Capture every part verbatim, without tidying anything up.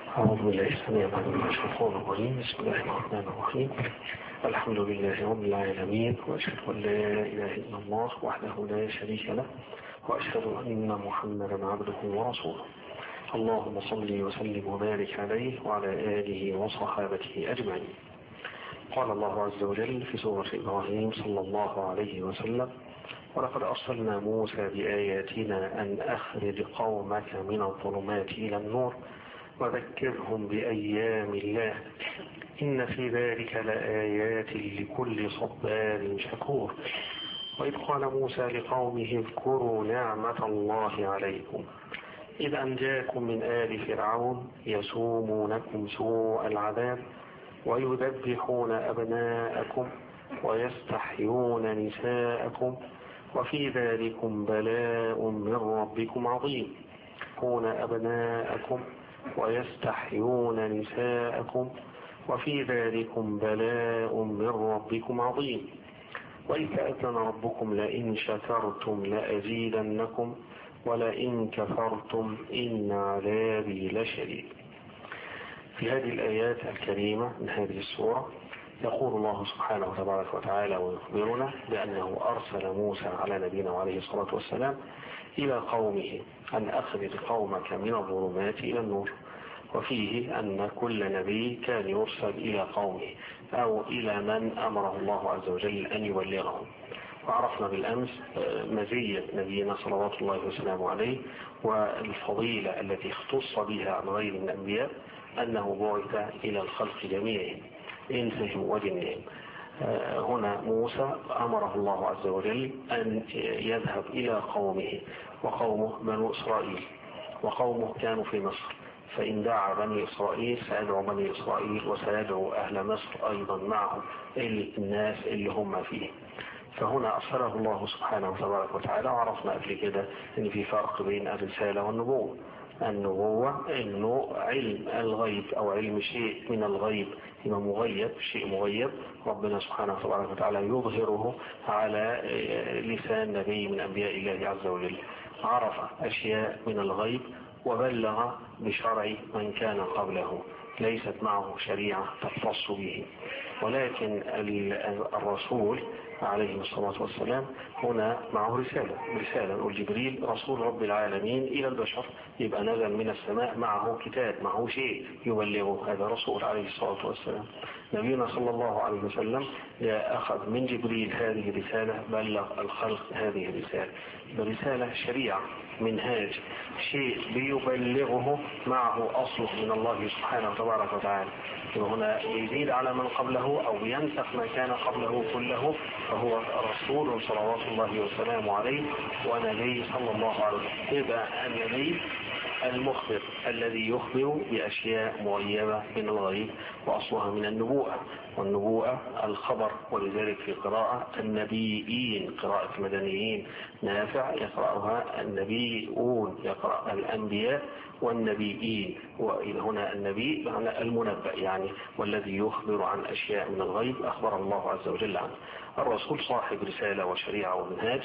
أعوذ بالله السميع العليم من الشيطان الرجيم. بسم الله الرحمن الرحيم. الحمد لله رب العالمين، وأشهد أن لا إله إلا الله وحده لا شريك له، وأشهد أن محمدا عبده ورسوله. اللهم صل وسلم وبارك عليه وعلى آله وصحابته أجمعين. قال الله عز وجل في سورة إبراهيم صلى الله عليه وسلم: ولقد أرسلنا موسى بآياتنا أن أخرج قومك من الظلمات إلى النور وذكرهم بأيام الله إن في ذلك لآيات لكل صبار شكور. وإذ قال موسى لقومه اذكروا نعمة الله عليكم إذ أنجاكم من آل فرعون يسومونكم سوء العذاب ويذبحون أبناءكم ويستحيون نساءكم وفي ذلكم بلاء من ربكم عظيم. يذبحون أبناءكم ويستحيون نساءكم وفي ذلكم بلاء من ربكم عظيم. وإذ تأذن ربكم لئن شكرتم لأزيدنكم ولئن كفرتم إن عذابي لشديد. في هذه الآيات الكريمة من هذه السورة يقول الله سبحانه تبارك وتعالى ويخبرنا بأنه أرسل موسى على نبينا عليه الصلاة والسلام إلى قومه أن أخرج قومك من الظلمات إلى النور. وفيه أن كل نبي كان يرسل إلى قومه أو إلى من أمره الله عز وجل أن يبلغهم. وعرفنا بالأمس مزية نبينا صلوات الله وسلامه عليه والفضيلة التي اختص بها عن غير من الأنبياء أنه بعث إلى الخلق جميعهم إنسهم وجنهم. هنا موسى أمره الله عز وجل أن يذهب إلى قومه، وقومه بنو إسرائيل، وقومه كانوا في مصر، فإن دعا بني إسرائيل سيدعو بني إسرائيل وسيدعو أهل مصر أيضا معهم الناس اللي هم فيه. فهنا أرسله الله سبحانه وتبارك وتعالى. وعرفنا قبل كده أن في فرق بين الرسالة والنبوة. النبوة إنه علم الغيب أو علم شيء من الغيب إما مغيب، شيء مغيب ربنا سبحانه وتبارك وتعالى يظهره على لسان نبي من أنبياء الله عز وجل. عرف أشياء من الغيب وبلغ بشرع من كان قبله ليست معه شريعة تختص به. ولكن الرسول عليه الصلاة والسلام هنا معه رسالة رسالة نقول جبريل رسول رب العالمين إلى البشر، يبقى نزل من السماء معه كتاب، معه شيء يبلغه، هذا رسول عليه الصلاة والسلام. نبينا صلى الله عليه وسلم أخذ من جبريل هذه الرسالة، بلغ الخلق هذه الرسالة. برسالة شريعة منهاج، شيء بيبلغه معه أصله من الله سبحانه وتبارك وتعالى. هنا يزيد على من قبله أو ينسخ ما كان قبله كله، فهو رسول صلوات الله وسلامه عليه ونبي صلى الله عليه وسلم. يبقى النبي المخبر الذي يخبر بأشياء مغيبة من الغيب وأصلها من النبوءة، والنبوءة الخبر. ولذلك في قراءة النبيين، قراءة مدنيين نافع يقرأها النبيون، يقرأ الأنبياء والنبيين. وإذا هنا النبي معنى المنبأ يعني والذي يخبر عن أشياء من الغيب أخبر الله عز وجل عنه. الرسول صاحب رسالة وشريعة ومنهاج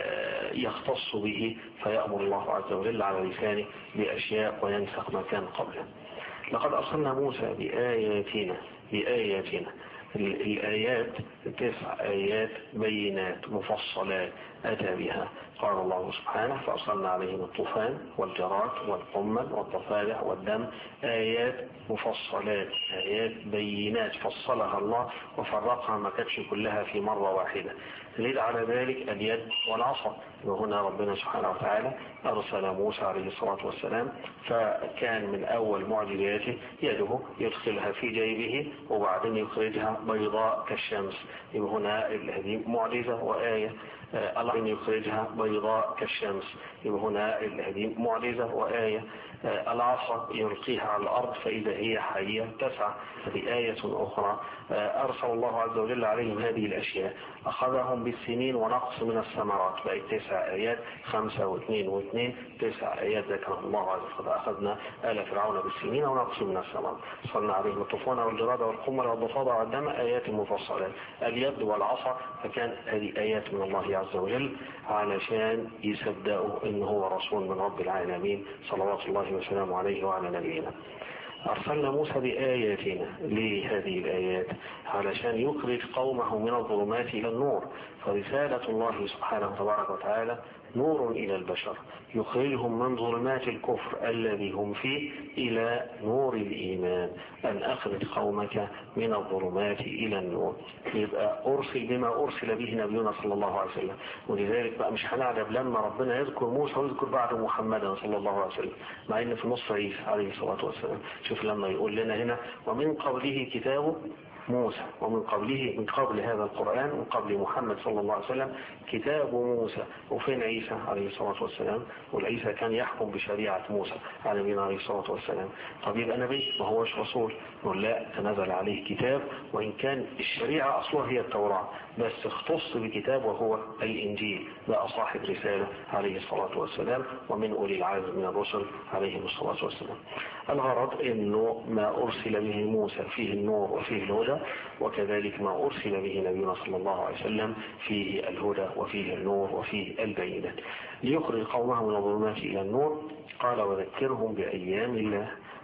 يختص به، فيأمر الله عز وجل على لسانه بأشياء وينسخ ما كان قبله. لقد أرسلنا موسى بآياتنا بآياتنا الآيات تسع آيات بينات مفصلات أتى بها. قال الله سبحانه: فأرسلنا عليهم الطوفان والجراد والقمل والضفادع والدم آيات مفصلات، آيات بينات فصلها الله وفرقها، ما كانتش كلها في مرة واحدة. دليل على ذلك اليد والعصا. وهنا ربنا سبحانه وتعالى أرسل موسى عليه الصلاة والسلام، فكان من أول معجزاته يده يدخلها في جيبه وبعدين يخرجها بيضاء كالشمس. هنا هذه معجزة وآية. الله يخرجها بيضاء كالشمس، هنا هذه معجزة وآية. العصا يلقيها على الأرض فإذا هي حية تسعى، هذه آية أخرى. أرسل الله عز وجل عليهم هذه الأشياء. أخذهم بالسنين ونقص من الثمرات، بقت تسع آيات، خمسة واثنين واثنين تسع آيات ذكرهم الله عز وجل. أخذنا آل فرعون بالسنين ونقص من الثمرات، صلنا عليهم الطوفان والجراد والقمل والضفادع والدم آيات مفصلات. اليد والعصا فكان هذه آيات من الله عز وجل علشان يصدقوا إن هو رسول من رب العالمين صلوات الله وسلامه عليه وعلى نبينا. أرسلنا موسى بآياتنا. ليه هذه الآيات؟ علشان يخرج قومه من الظلمات إلى النور. فرسالة الله سبحانه تبارك وتعالى نور إلى البشر، يخرجهم من ظلمات الكفر الذي هم فيه إلى نور الإيمان. أن أخرج قومك من الظلمات إلى النور. يبقى أرسل بما أرسل به نبينا صلى الله عليه وسلم. ولذلك بقى مش هنعجب لما ربنا يذكر موسى ويذكر بعد محمدا صلى الله عليه وسلم، مع إن في نص عيسى عليه الصلاة والسلام. شوف لما يقول لنا هنا ومن قبله كتاب موسى، ومن قبله من قبل هذا القرآن من قبل محمد صلى الله عليه وسلم كتاب موسى. وفين عيسى عليه الصلاة والسلام؟ والعيسى كان يحكم بشريعة موسى على نبينا عليه الصلاة والسلام. طب يبقى نبي ما هوش رسول؟ نقول لا، تنزل عليه كتاب، وإن كان الشريعة أصلها هي التوراة، بس اختص بكتاب وهو الإنجيل، بقى صاحب رسالة عليه الصلاة والسلام، ومن أولي العزم من الرسل عليهم الصلاة والسلام. الغرض إنه ما أرسل به موسى فيه النور وفيه الهدى، وكذلك ما أرسل به نبينا صلى الله عليه وسلم فيه الهدى وفيه النور وفيه البينات، ليخرج قومه من الظلمات إلى النور. قال وذكرهم بأيام الله.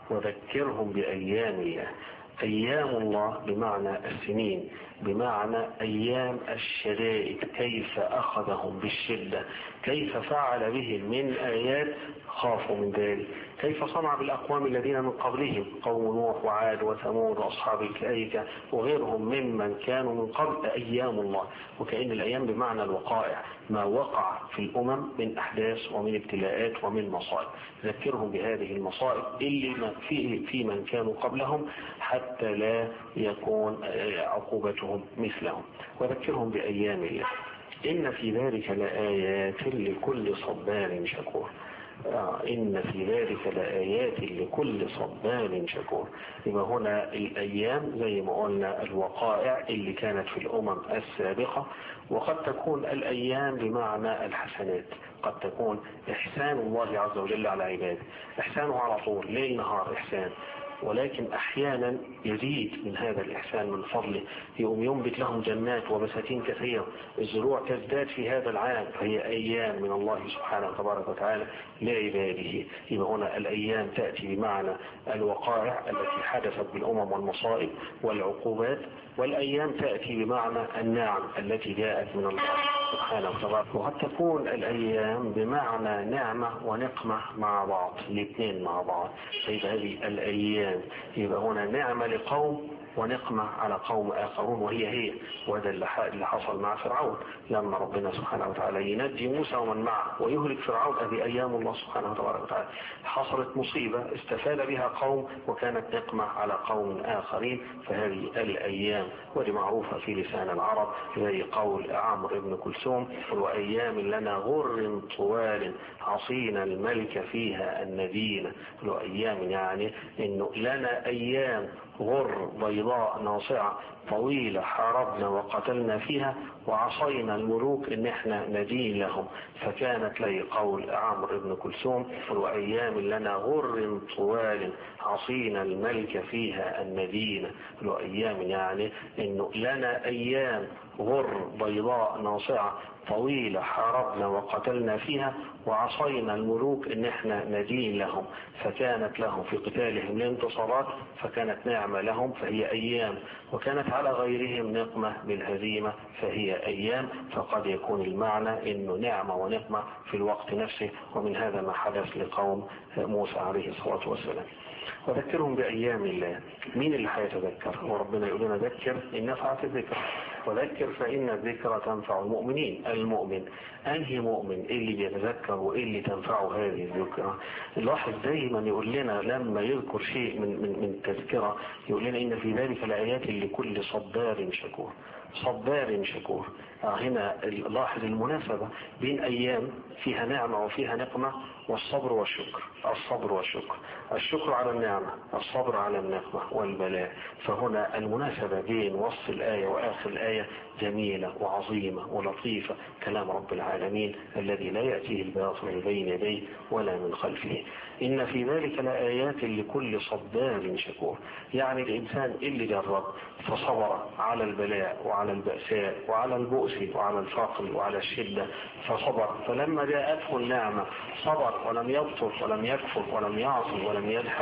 وذكرهم بأيام الله. أيام الله بمعنى السنين، بمعنى أيام الشدائد، كيف أخذهم بالشدة، كيف فعل بهم من آيات خافوا من ذلك، كيف صنع بالأقوام الذين من قبلهم، قوم نوح وعاد وثمود وأصحاب الأيكة وغيرهم ممن كانوا من قبل. أيام الله، وكأن الأيام بمعنى الوقائع، ما وقع في الأمم من أحداث ومن ابتلاءات ومن مصائب. ذكرهم بهذه المصائب اللي في في من كانوا قبلهم حتى لا يكون عقوبتهم مثلهم. وذكرهم بأيام الله. إن في ذلك لآيات لكل صبار شكور. آه إن في ذلك لآيات لكل صبار شكور. يبقى هنا الأيام زي ما قلنا الوقائع اللي كانت في الأمم السابقة، وقد تكون الأيام بمعنى الحسنات، قد تكون إحسان الله عز وجل على عباده، إحسانه على طول ليل نهار إحسان، ولكن أحيانا يزيد من هذا الإحسان من فضله، يقوم ينبت لهم جنات وبساتين كثيرة، الزروع تزداد في هذا العام، فهي أيام من الله سبحانه تبارك وتعالى لعباده. يبقى هنا الأيام تأتي بمعنى الوقائع التي حدثت بالأمم والمصائب والعقوبات، والأيام تأتي بمعنى النعم التي جاءت من الله سبحانه وتعالى. وقد تكون الأيام بمعنى نعمة ونقمة مع بعض، الاثنين مع بعض. فيبقى هذه الأيام يبقى هنا نعمة لقوم ونقمة على قوم آخرون، وهي هي وهذا اللي حصل مع فرعون لما ربنا سبحانه وتعالى ينجي موسى ومن معه ويهلك فرعون. هذه أيام الله سبحانه وتعالى. حصلت مصيبة استفاد بها قوم وكانت نقمة على قوم آخرين، فهذه الأيام ودي معروفة في لسان العرب، زي قول عمرو بن كلثوم وأيام لنا غر طوال عصينا الملك فيها الندين. وأيام يعني إنه لنا أيام غر بيضاء ناصعة طويلة حاربنا وقتلنا فيها وعصينا الملوك ان احنا ندين لهم، فكانت لي قول عمرو بن كلثوم وأيام لنا غر طوال عصينا الملك فيها الندين. وأيام يعني انه لنا ايام غر بيضاء ناصعة طويلة حاربنا وقتلنا فيها وعصينا الملوك ان احنا ندين لهم، فكانت لهم في قتالهم الانتصارات، فكانت نعمة لهم فهي ايام، وكانت على غيرهم نقمة بالهزيمة فهي ايام. فقد يكون المعنى انه نعمة ونقمة في الوقت نفسه، ومن هذا ما حدث لقوم موسى عليه الصلاة والسلام. وذكرهم بأيام الله. مين اللي هيتذكر؟ وربنا يقول لنا ذكر إن نفعت الذكر، وذكر فإن الذكر تنفع المؤمنين. المؤمن أنهي مؤمن؟ اللي بيتذكر واللي تنفعه هذه الذكرى. الواحد دايما يقول لنا لما يذكر شيء من من من تذكرة يقول لنا إن في ذلك لآيات لكل صبار شكور. صبار شكور. هنا لاحظ المناسبة بين أيام فيها نعمة وفيها نقمة والصبر والشكر. الصبر والشكر، الشكر على النعمة، الصبر على النقمة والبلاء. فهنا المناسبة بين وصف الآية وآخر الآية جميلة وعظيمة ولطيفة، كلام رب العالمين الذي لا يأتيه الباطل من بين يديه ولا من خلفه. إن في ذلك لآيات لكل صبار شكور. يعني الإنسان اللي جرب فصبر على البلاء وعلى البأساء وعلى البؤس وعلى الفقر وعلى الشدة فصبر، فلما جاءته النعمة صبر ولم يبطل ولم يكفر ولم يعصي ولم يجحد،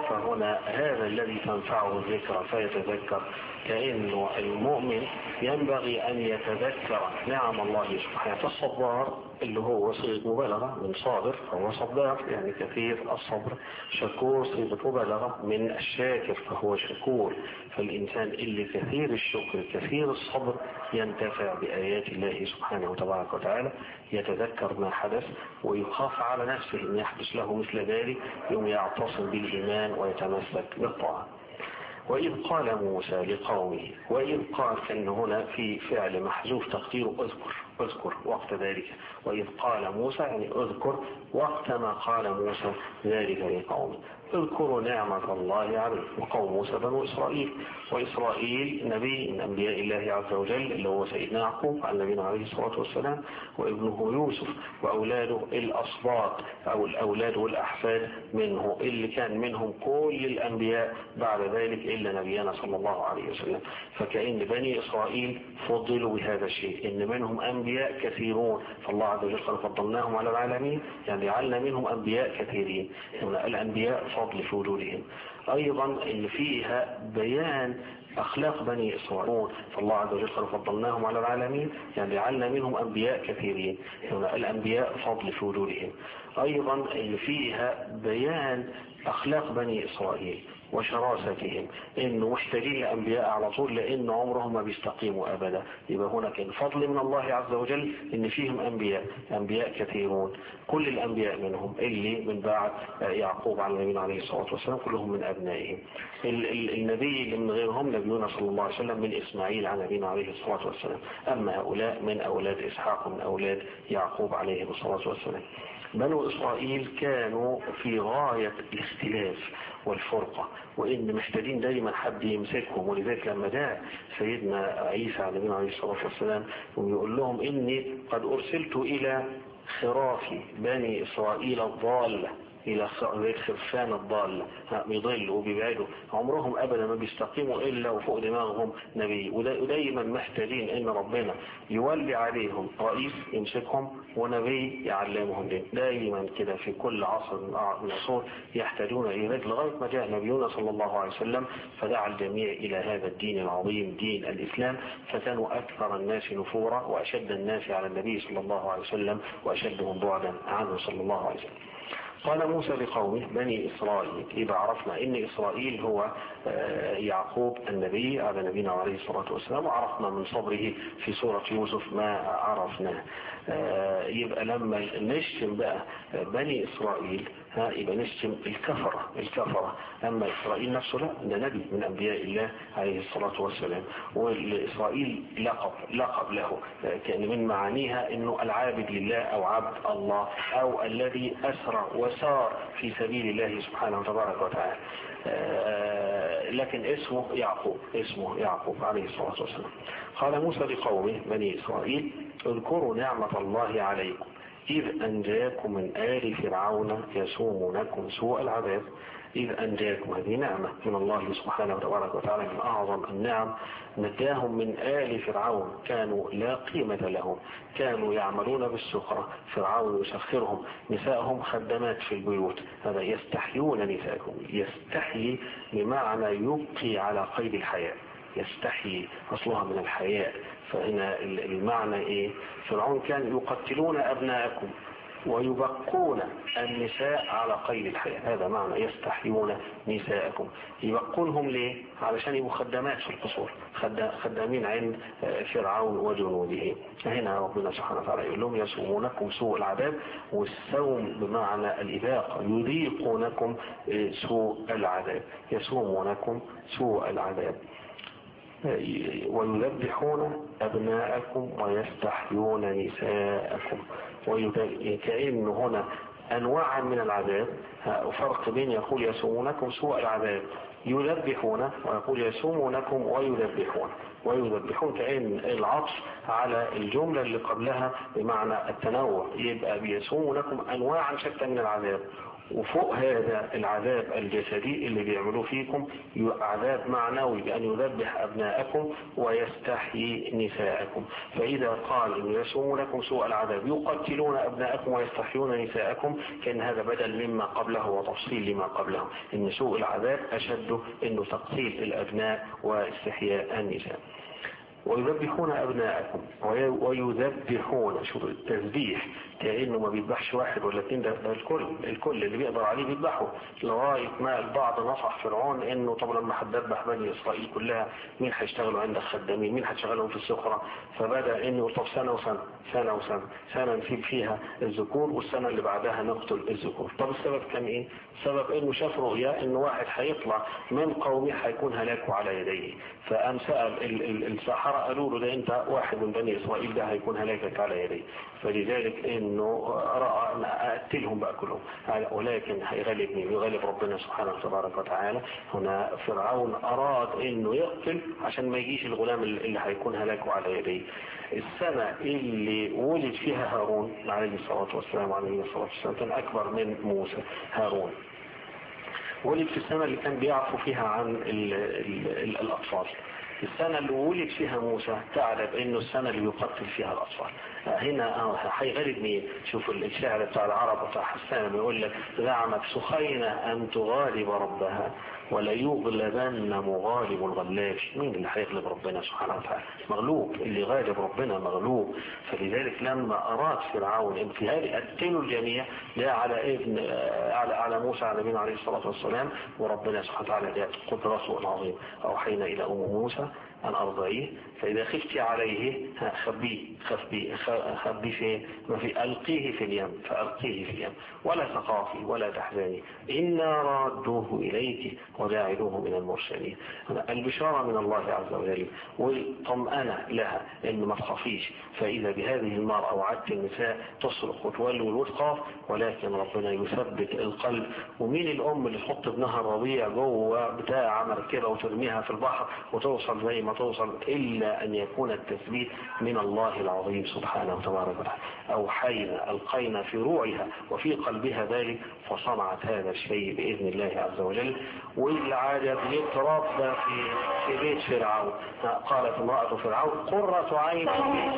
فهنا هذا الذي تنفعه الذكرى فيتذكر، كأنه المؤمن ينبغي أن يتذكر نعم الله سبحانه. فالصبار اللي هو صيغة مبالغة من صابر فهو صبار يعني كثير الصبر، شكور صيغة مبالغة من الشاكر فهو شكور. فالإنسان اللي كثير الشكر كثير الصبر ينتفع بآيات الله سبحانه وتبارك وتعالى، يتذكر ما حدث ويخاف على نفسه أن يحدث له مثل ذلك، يوم يعتصم بالإيمان ويتمسك بالطاعة. وإذ قال موسى لقومه، وإذ قال كان هنا في فعل محذوف تقديره اذكر اذكر وقت ذلك، وإذ قال موسى يعني اذكر وقت ما قال موسى ذلك لقومه. اذكروا نعمة الله عليه وقوم موسى بنو إسرائيل، وإسرائيل نبي من أنبياء الله عز وجل اللي هو سيدنا يعقوب على نبينا عليه الصلاة والسلام، وابنه يوسف وأولاده الأصباط أو الأولاد والأحفاد منه اللي كان منهم كل الأنبياء بعد ذلك إلا نبينا صلى الله عليه وسلم. فكأن بني إسرائيل فضلوا بهذا الشيء إن منهم أنبياء كثيرون، فالله عز وجل قال فضلناهم على العالمين يعني جعلنا منهم أنبياء كثيرين. هنا الأنبياء فضل في وجودهم. أيضا اللي فيها بيان أخلاق بني إسرائيل، فالله عز وجل قال فضلناهم على العالمين يعني جعلنا منهم أنبياء كثيرين. هنا الأنبياء فضل في وجودهم. أيضا اللي فيها بيان أخلاق بني إسرائيل وشراستهم، إنه محتاجين لأنبياء على طول لأن عمرهم ما بيستقيموا أبدا. يبقى هنا كان فضل من الله عز وجل إن فيهم أنبياء أنبياء كثيرون، كل الأنبياء منهم اللي من بعد يعقوب على النبي عليه الصلاة والسلام كلهم من أبنائهم. النبي اللي من غيرهم نبينا صلى الله عليه وسلم من إسماعيل على نبينا عليه الصلاة والسلام، أما هؤلاء من أولاد إسحاق ومن أولاد يعقوب عليه الصلاة والسلام. بنو إسرائيل كانوا في غاية الاختلاف والفرقة، وإن محتاجين دايما حد يمسكهم. ولذلك لما جاء سيدنا عيسى على نبينا عليه الصلاة والسلام ويقول لهم إني قد أرسلت إلى خراف بني إسرائيل الضالة، إلى خرفان الضالة بيضلوا وبيبعدوا عمرهم أبدا ما بيستقيموا إلا وفوق دماغهم نبي. ودايما محتاجين إن ربنا يولي عليهم رئيس يمسكهم ونبي يعلمهم دين. دايما كده في كل عصر من العصور يحتاجون إلى ذلك لغاية ما جاء نبينا صلى الله عليه وسلم فدعا الجميع إلى هذا الدين العظيم دين الإسلام، فكانوا أكثر الناس نفورا وأشد الناس على النبي صلى الله عليه وسلم وأشدهم بعدا عنه صلى الله عليه وسلم. قال موسى لقومه بني إسرائيل، إذا عرفنا إن إسرائيل هو يعقوب النبي على نبينا عليه الصلاة والسلام، وعرفنا من صبره في سورة يوسف ما عرفناه. يبقى لما نشتم بقى بني إسرائيل ها يبقى نشتم الكفرة الكفرة أما إسرائيل نفسه لا، ده نبي من أنبياء الله عليه الصلاة والسلام. والإسرائيل لقب لقب له، كان من معانيها إنه العابد لله أو عبد الله أو الذي أسرى وسار في سبيل الله سبحانه وتبارك وتعالى. لكن اسمه يعقوب اسمه يعقوب عليه الصلاة والسلام. قال موسى لقومه بني إسرائيل اذكروا نعمة الله عليكم إذ أنجاكم من آل فرعون يسومونكم سوء العذاب. إذ أنجاكم هذه نعمة من الله سبحانه وتبارك وتعالى من أعظم النعم، نجاهم من آل فرعون كانوا لا قيمة لهم، كانوا يعملون بالسخرة، فرعون يسخرهم، نسائهم خدمات في البيوت، هذا يستحيون نسائكم. يستحيي بمعنى يبقي على قيد الحياة، يستحيي أصلها من الحياء. فهنا المعنى إيه؟ فرعون كان يقتلون أبناءكم ويبقون النساء على قيد الحياة، هذا معنى يستحيون نساءكم. يبقونهم ليه؟ علشان يبقوا خدامات في القصور، خدامين عند فرعون وجنوده. هنا ربنا سبحانه وتعالى يقول لهم يسومونكم سوء العذاب، والسوم بمعنى الإذاقة، يذيقونكم سوء العذاب، يسومونكم سوء العذاب. ويذبحون أبناءكم ويستحيون نساءكم. كأن هنا أنواع من العذاب، وفرق بين يقول يسومونكم سوء العذاب يذبحون ويقول يسومونكم ويذبحون. ويذبحون كأن العطف على الجملة اللي قبلها بمعنى التنوع، يبقى بيسومونكم أنواعا شتى من العذاب وفوق هذا العذاب الجسدي اللي بيعملوه فيكم عذاب معنوي بأن يذبح أبناءكم ويستحيي نساءكم. فإذا قال إن يسوم لكم سوء العذاب يقتلون أبناءكم ويستحيون نساءكم، كان هذا بدل مما قبله وتفصيل لما قبله، إن سوء العذاب أشد إنه تقتيل الأبناء واستحياء النساء. ويذبحون أبناءكم ويذبحون، شوف التذبيح كأنه ما بيذبحش واحد ولا اثنين، ده الكل الكل اللي بيقدر عليه بيذبحه، لغاية ما البعض نصح فرعون انه طب لما هتذبح بني اسرائيل كلها مين هيشتغلوا عندك خدامين، مين هتشغلهم في السخرة؟ فبدأ انه طب سنة وسنة سنة وسنة سنة نسيب فيها الذكور والسنة اللي بعدها نقتل الذكور. طب السبب كان ايه؟ السبب انه شاف رؤيا انه واحد هيطلع من قومه هيكون هلاكه على يديه، فقام سأل السحرة قالوا له ده انت واحد من بني اسرائيل ده هيكون هلاكك على يديه، فلذلك انه رأى ان اقتلهم بقى كلهم، ولكن هيغلب مين؟ يغلب ربنا سبحانه تبارك وتعالى. هنا فرعون اراد انه يقتل عشان ما يجيش الغلام اللي هيكون هلاكه على يديه. السنة اللي ولد فيها هارون عليه الصلاة والسلام عليه الصلاة والسلام كان اكبر من موسى. هارون ولد في السنة اللي كان بيعفو فيها عن ال ال ال الأطفال. السنة اللي ولد فيها موسى تعرف انه السنة اللي يقتل فيها الأطفال. هنا هيغلب مين؟ شوف الشعر بتاع العرب بتاع حسان بيقول لك زعمت سخينة أن تغالب ربها ولا يغلبن مغالب الغلاب. مين اللي هيغلب ربنا سبحانه وتعالى؟ مغلوب، اللي غالب ربنا مغلوب. فلذلك لما أراد فرعون ان في هذه قتلوا الجميع لا على ابن على على موسى على نبينا عليه الصلاة والسلام، وربنا سبحانه وتعالى جاء قدرته العظيم أوحينا إلى أم موسى أن أرضعيه فإذا خفتي عليه خبيه خبيه خبيه في ما في ألقيه في اليم فألقيه في اليم ولا تخافي ولا تحزني إنا رادوه إليك وجاعلوه من المرسلين. البشارة من الله عز وجل والطمأنة لها إن ما تخافيش. فإذا بهذه المرأة وعدت النساء تصرخ وتولي الوثقى، ولكن ربنا يثبت القلب. ومين الأم اللي تحط ابنها الرضيع جوه بتاع مركبة وترميها في البحر وتوصل زي ما توصل إلا أن يكون التثبيت من الله العظيم سبحانه وتبارك وتعالى. أوحينا ألقينا في روعها وفي قلبها ذلك فصنعت هذا الشيء بإذن الله عز وجل. والعادة يتربى في في بيت فرعون. قالت امرأة فرعون قرة عين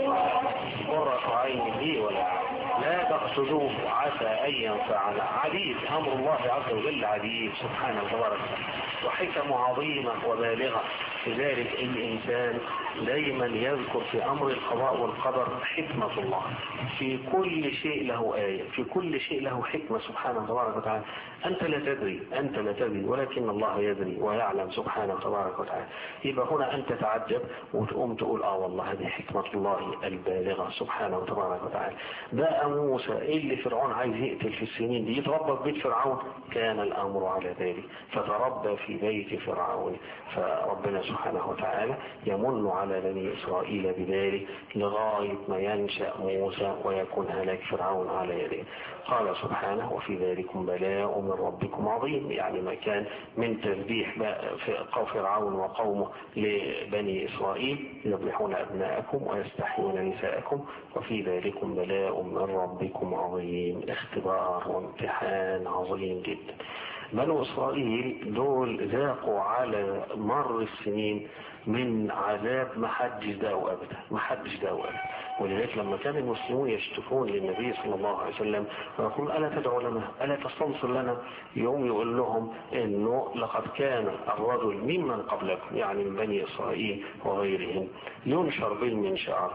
قرة عين لي ولا لا تقتلوه عسى أن ينفعنا. عديد أمر الله عز وجل عديد سبحانه وتبارك وحكم عظيمة وبالغة. لذلك الإنسان دايما يذكر في أمر القضاء والقدر حكمة الله. في كل شيء له آية، في كل شيء له حكمة سبحانه وتبارك وتعالى. أنت لا تدري أنت لا تدري ولكن الله يدري ويعلم سبحانه وتبارك وتعالى. يبقى هنا أنت تعجب وتقوم تقول آه والله هذه حكمة الله البالغة سبحانه وتبارك وتعالى. بقى موسى اللي فرعون عايز يقتل في السنين دي يتربى في بيت فرعون، كان الأمر على ذلك فتربى في بيت فرعون. فربنا سبحانه وتعالى يمن على بني إسرائيل بذلك لغاية ما ينشأ موسى ويكون هلاك فرعون على يديه. قال سبحانه وفي ذلكم بلاء من ربكم عظيم، يعني ما كان من تذبيح فرعون وقومه لبني إسرائيل يذبحون أبناءكم ويستحيون نساءكم وفي ذلكم بلاء من ربكم عظيم. اختبار وامتحان عظيم جدا. بنو إسرائيل دول ذاقوا على مر السنين من عذاب ما حدش داو أبدا ما حدش داو أبدا. ولذلك لما كان المسلمون يشتكون للنبي صلى الله عليه وسلم ويقول ألا تدعو لنا ألا تستنصر لنا، يوم يقول لهم إنه لقد كان الرجل ممن قبلكم يعني من بني إسرائيل وغيرهم ينشر بالمنشار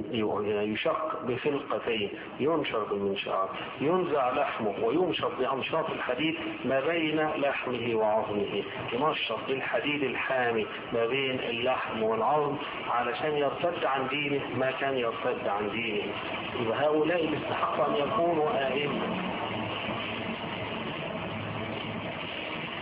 يشق بفلقتين ينشر بالمنشار ينزع لحمه ويمشط بأمشاط الحديد ما بين لحمه وعظمه، يمشط بالحديد الحامي ما بين اللحم والعظم علشان يرتد عن دينه ما كان يرتد عن دينه. يبقى هؤلاء يستحق أن يكونوا آئمة.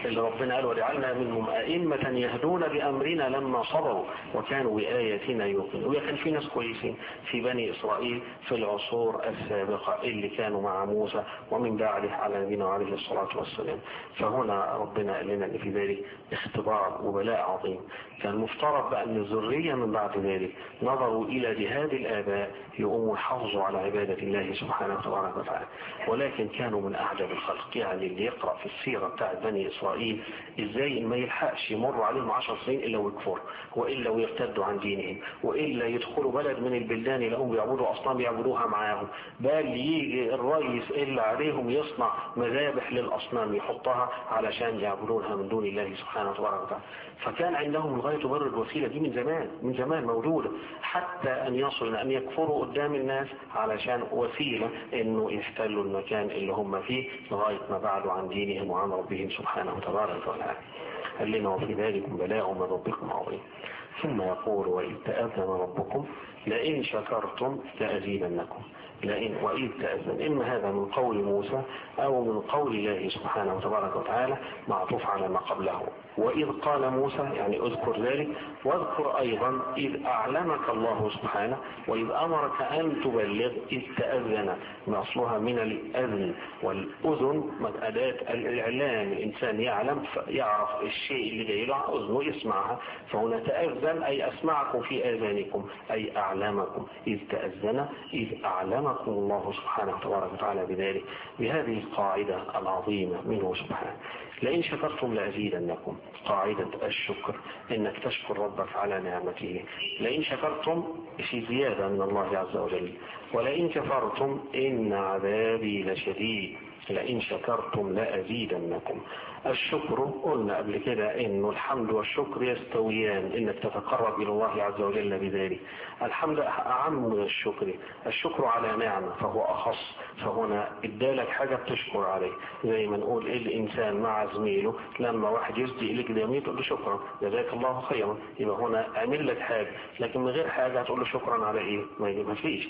اللي ربنا قال وجعلنا منهم أئمة يهدون بأمرنا لما صبروا وكانوا بآياتنا يوقنون. وكان في ناس كويسين في بني إسرائيل في العصور السابقة اللي كانوا مع موسى ومن بعده على نبينا عليه الصلاة والسلام. فهنا ربنا قال لنا ان في ذلك اختبار وبلاء عظيم. كان مفترض بقى ان الذرية من بعد ذلك نظروا الى جهاد الآباء يقوموا يحافظوا على عبادة الله سبحانه وتبارك وتعالى، ولكن كانوا من أعجب الخلق. يعني اللي يقرأ في السيرة بتاعت بني إسرائيل ازاي ما يلحقش يمر عليهم عشر سنين إلا ويكفر وإلا ويرتدوا عن دينهم وإلا يدخلوا بلد من البلدان لهم بيعبدوا أصنام يعبدوها معاهم، بل يجي الرئيس إلا عليهم يصنع مذابح للأصنام يحطها علشان يعبدونها من دون الله سبحانه وتبارك وتعالى. فكان عندهم الغاية تبرر الوسيلة دي من زمان من زمان موجودة، حتى أن يصلوا أن يكفروا قدام الناس علشان وسيلة إنه يحتلوا المكان اللي هم فيه لغاية ما بعدوا عن دينهم وعن ربهم سبحانه وتبارك وتعالى. قال لنا وفي ذلك بلاء من ربكم عظيم. ثم يقول وإذ تأذن ربكم لئن شكرتم لأزيدنكم. لئن وإذ تأذن، إما هذا من قول موسى أو من قول الله سبحانه وتبارك وتعالى معطوف على ما قبله. وإذ قال موسى يعني اذكر ذلك، واذكر أيضا إذ أعلمك الله سبحانه وإذ أمرك أن تبلغ إذ تأذن، ما أصلها من الأذن، والأذن أداة الإعلام، الإنسان يعلم يعرف الشيء اللي جاي له أذنه يسمعها، فهنا تأذن أي أسمعكم في آذانكم أي أعلمكم. إذ تأذن إذ أعلمكم الله سبحانه وتبارك وتعالى بذلك، بهذه القاعدة العظيمة منه سبحانه. لئن شكرتم لأزيدنكم، قاعدة الشكر إنك تشكر ربك على نعمته. لئن شكرتم شيء زيادة من الله عز وجل، ولئن كفرتم إن عذابي لشديد. لئن شكرتم لأزيدنكم. الشكر قلنا قبل كده إنه الحمد والشكر يستويان، إنك تتقرب إلى الله عز وجل بذلك. الحمد أعم من الشكر، الشكر على نعمة فهو أخص، فهنا ادالك حاجة بتشكر عليه. زي ما نقول الإنسان مع زميله لما واحد يسدي إليك دمية تقول له شكرا جزاك الله خيرا، يبقى هنا عمل لك حاجة، لكن من غير حاجة تقول له شكرا على إيه؟ ما فيش.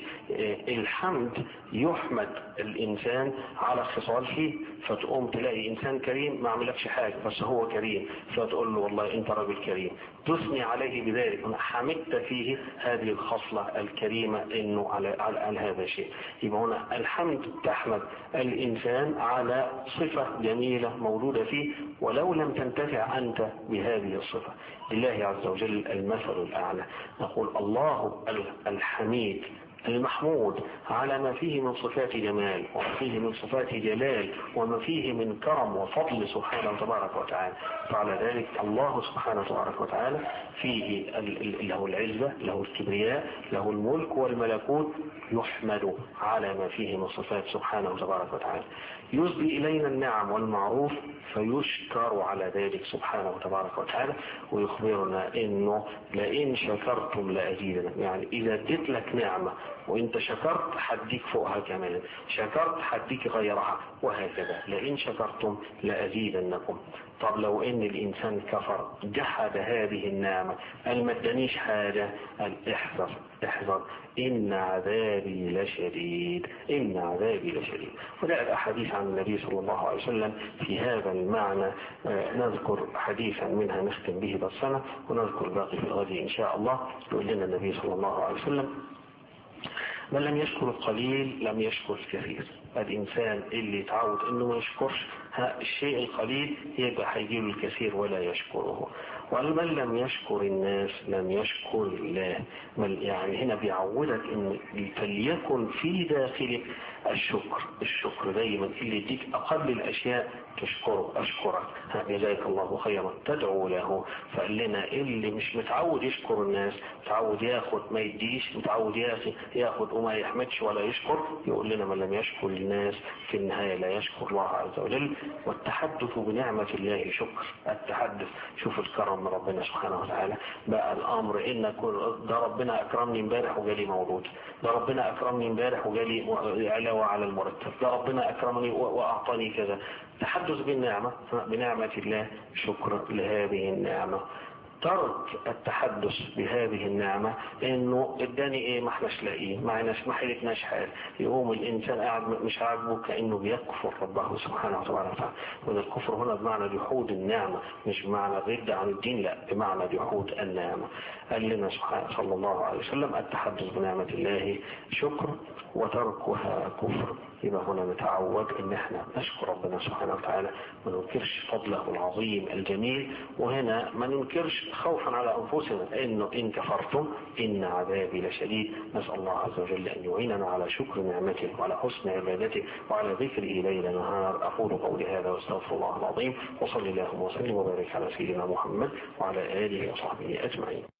الحمد يحمد الإنسان على خصال فيه، فتقوم تلاقي إنسان كريم ما عملكش حاجة بس هو كريم، فتقول له والله أنت راجل كريم، تثني عليه بذلك، حمدت فيه هذه الخصلة الكريمة إنه على, على, على هذا الشيء. يبقى هنا الحمد تحمد الإنسان على صفة جميلة موجودة فيه ولو لم تنتفع أنت بهذه الصفة. لله عز وجل المثل الأعلى، نقول الله الحميد المحمود على ما فيه من صفات جمال وما فيه من صفات جلال وما فيه من كرم وفضل سبحانه وتبارك وتعالى. فعلى ذلك الله سبحانه وتبارك وتعالى فيه له العزة له الكبرياء له الملك والملكوت، يحمد على ما فيه من صفات سبحانه وتبارك وتعالى. يسدي إلينا النعم والمعروف فيشكر على ذلك سبحانه وتبارك وتعالى، ويخبرنا إنه لئن شكرتم لأزيدنكم. يعني إذا اديت لك نعمة وإنت شكرت حديك فوقها كمان، شكرت حديك غيرها، وهكذا لئن شكرتم لأزيدنكم. طب لو إن الإنسان كفر جحد هذه النعمة قال ما ادانيش حاجة، قال احذر احذر إن عذابي لشديد، إن عذابي لشديد. وجاء الأحاديث عن النبي صلى الله عليه وسلم في هذا المعنى. نذكر حديثا منها نختم به درسنا ونذكر باقي في الغد إن شاء الله. يقول لنا النبي صلى الله عليه وسلم من لم يشكر القليل لم يشكر الكثير. الإنسان اللي يتعود إنه ما يشكرش الشيء القليل يبقى هيجيب الكثير ولا يشكره. ومن لم يشكر الناس لم يشكر الله. يعني هنا بيعودك إن فليكن في داخلك الشكر. الشكر دايما اللي يديك أقل الأشياء تشكره، أشكرك جزاك الله خيرا، تدعو له. فقال لنا اللي مش متعود يشكر الناس، متعود ياخد ما يديش، متعود ياخد ياخد وما يحمدش ولا يشكر، يقول لنا من لم يشكر الناس في النهاية لا يشكر الله عز وجل. والتحدث بنعمة الله شكر. التحدث شوف الكرم من ربنا سبحانه وتعالى. بقى الأمر إن ده ربنا أكرمني امبارح وجالي مولود، ده ربنا أكرمني امبارح وجالي علاوة على المرتب، ده ربنا أكرمني وأعطاني كذا. تحدث بالنعمة بنعمة الله، شكر لهذه النعمة. ترك التحدث بهذه النعمة، انه اداني ايه ما احناش لاقيه، ما احناش ما حيلتناش حال. يقوم الانسان قاعد مش عاجبه كانه بيكفر ربه سبحانه وتعالى. وان الكفر هنا بمعنى جحود النعمة، مش بمعنى الرد عن الدين، لا بمعنى جحود النعمة. قال لنا سبحانه صلى الله عليه وسلم التحدث بنعمة الله شكر وتركها كفر. يبقى هنا نتعود ان احنا نشكر ربنا سبحانه وتعالى، ما ننكرش فضله العظيم الجميل، وهنا ما ننكرش خوفا على انفسنا انه ان كفرتم ان عذابي لشديد. نسال الله عز وجل ان يعيننا على شكر نعمته وعلى حسن عبادته وعلى ذكره ليل نهار. اقول قولي هذا واستغفر الله العظيم، وصلي اللهم وسلم وبارك على سيدنا محمد وعلى اله وصحبه اجمعين.